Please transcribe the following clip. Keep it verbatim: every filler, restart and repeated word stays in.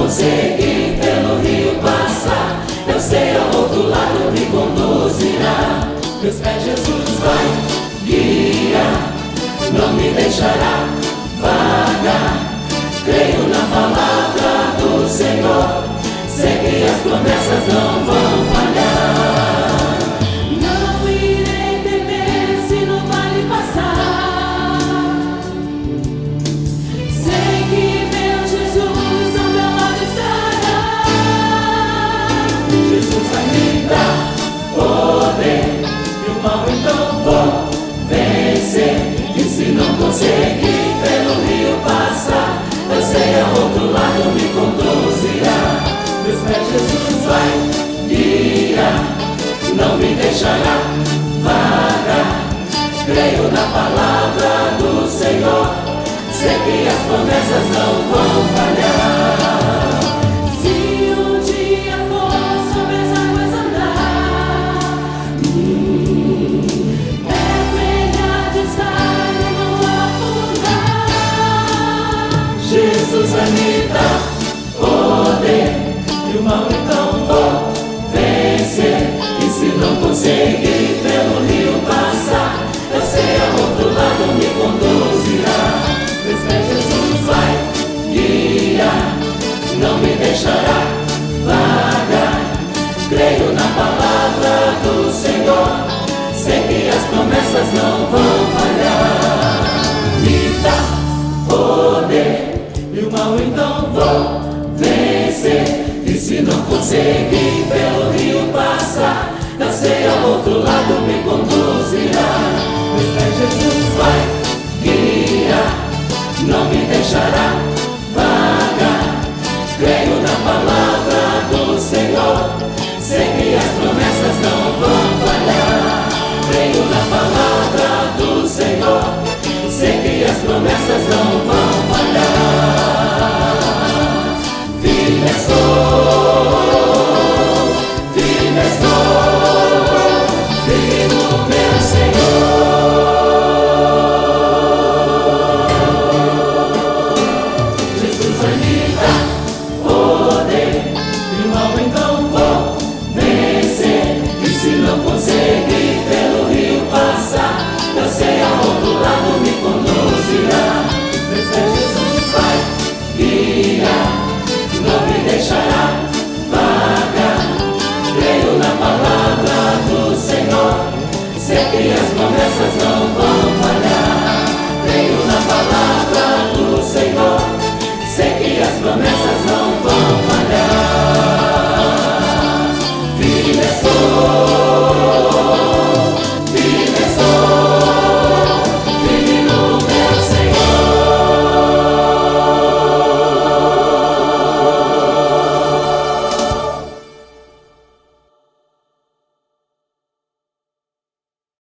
conseguir pelo rio passar, eu sei ao outro lado me conduzirá. Meus pés Jesus vai guiar, não me deixará vagar. Creio na palavra do Senhor, sei que as promessas não vão falhar. Não irei temer se no vale passar, sei que meu Jesus ao meu lado estará. Jesus vai me dar poder, e o mal então vou vencer. E se não conseguir pelo rio passar, eu sei ao outro lado me conduzirá. Meus pés Jesus vai guiar, não me deixará vagar. Creio na palavra do Senhor, sei que as promessas não vão falhar. Se um dia for sobre as águas andar, hum, é melhor de estar e não afundar. Jesus vai me dar poder, e o mal então vou vencer. E se não conseguir pelo rio passar, eu sei ao outro lado me conduzirá. Meus pés Jesus vai guiar, não me deixará vagar. Creio na palavra do Senhor, sei que as promessas não vão falhar. Me dá poder, e o mal então vou vencer. E se não conseguir pelo rio passar, eu sei ao outro lado me conduzirá. Meus pés Jesus vai guiar, não me deixará vagar. Creio na palavra do Senhor, sei que as promessas não vão falhar. Creio na palavra do Senhor, sei que as promessas não vão falhar. Firme estou, firme estou, firme no meu Senhor. Jesus vai me dar poder, e o mal então vou vencer. E se não conseguir pelo rio passar, eu sei ao outro lado me conduzirá. Meus pés Jesus vai guiar, não me deixará vagar. Creio na palavra do Senhor, sei que as promessas não